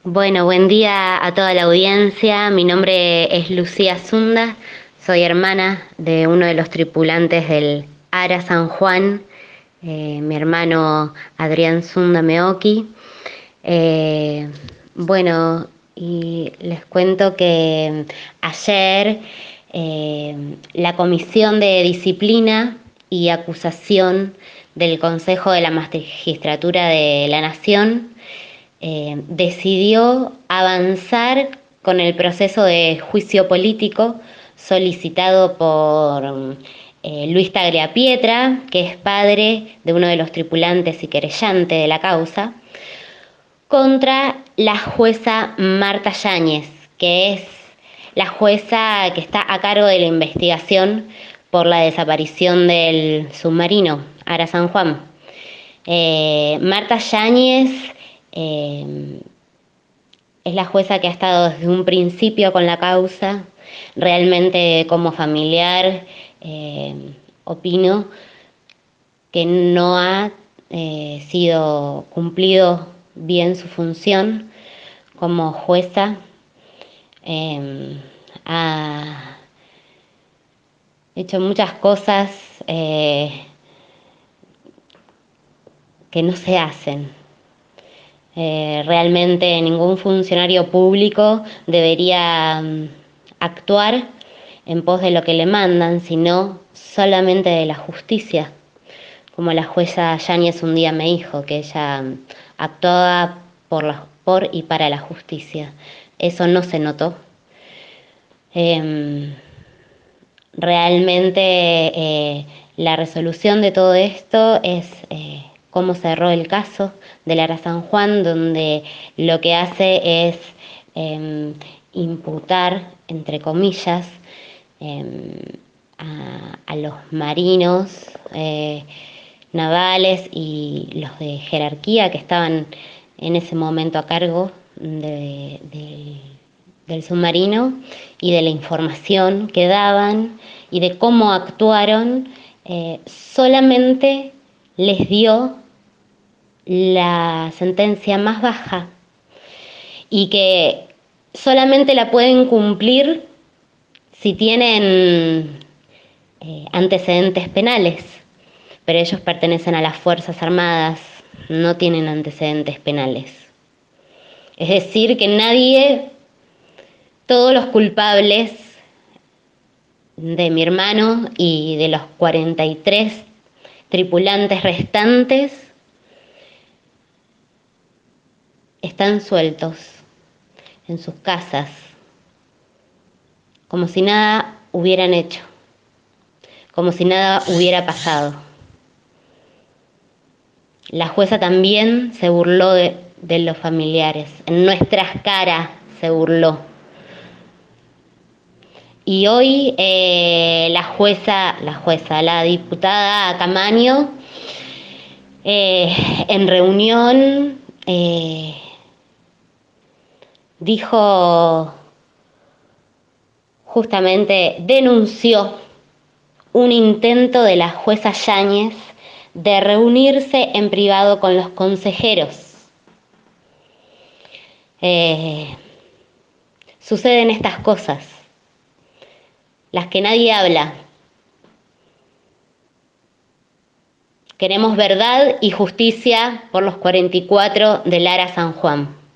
Bueno, buen día a toda la audiencia. Mi nombre es Lucía Zunda, soy hermana de uno de los tripulantes del Ara San Juan, mi hermano Adrián Zunda Meoki. Eh, bueno, y les cuento que ayer la Comisión de Disciplina y Acusación del Consejo de la Magistratura de la Nación decidió avanzar con el proceso de juicio político solicitado por Luis Tagliapietra, que es padre de uno de los tripulantes y querellante de la causa, contra la jueza Marta Yáñez, que es la jueza que está a cargo de la investigación por la desaparición del submarino Ara San Juan. Marta Yáñez es la jueza que ha estado desde un principio con la causa. Realmente, como familiar, opino que no ha sido cumplido bien su función como jueza. Ha hecho muchas cosas que no se hacen. Realmente ningún funcionario público debería actuar en pos de lo que le mandan, sino solamente de la justicia. Como la jueza Yáñez un día me dijo, que ella actuaba por y para la justicia. Eso no se notó. Realmente la resolución de todo esto es cómo cerró el caso del Ara San Juan, donde lo que hace es imputar, entre comillas, a los marinos navales y los de jerarquía que estaban en ese momento a cargo del submarino y de la información que daban y de cómo actuaron, solamente les dio la sentencia más baja y que solamente la pueden cumplir si tienen antecedentes penales, pero ellos pertenecen a las Fuerzas Armadas, no tienen antecedentes penales. Es decir, que nadie, todos los culpables de mi hermano y de los 43 tripulantes restantes están sueltos en sus casas, como si nada hubieran hecho, como si nada hubiera pasado. La jueza también se burló de los familiares, en nuestras caras se burló. Y hoy la diputada Camaño, en reunión, dijo, justamente denunció un intento de la jueza Yáñez de reunirse en privado con los consejeros. Suceden estas cosas, las que nadie habla. Queremos verdad y justicia por los 44 del Ara San Juan.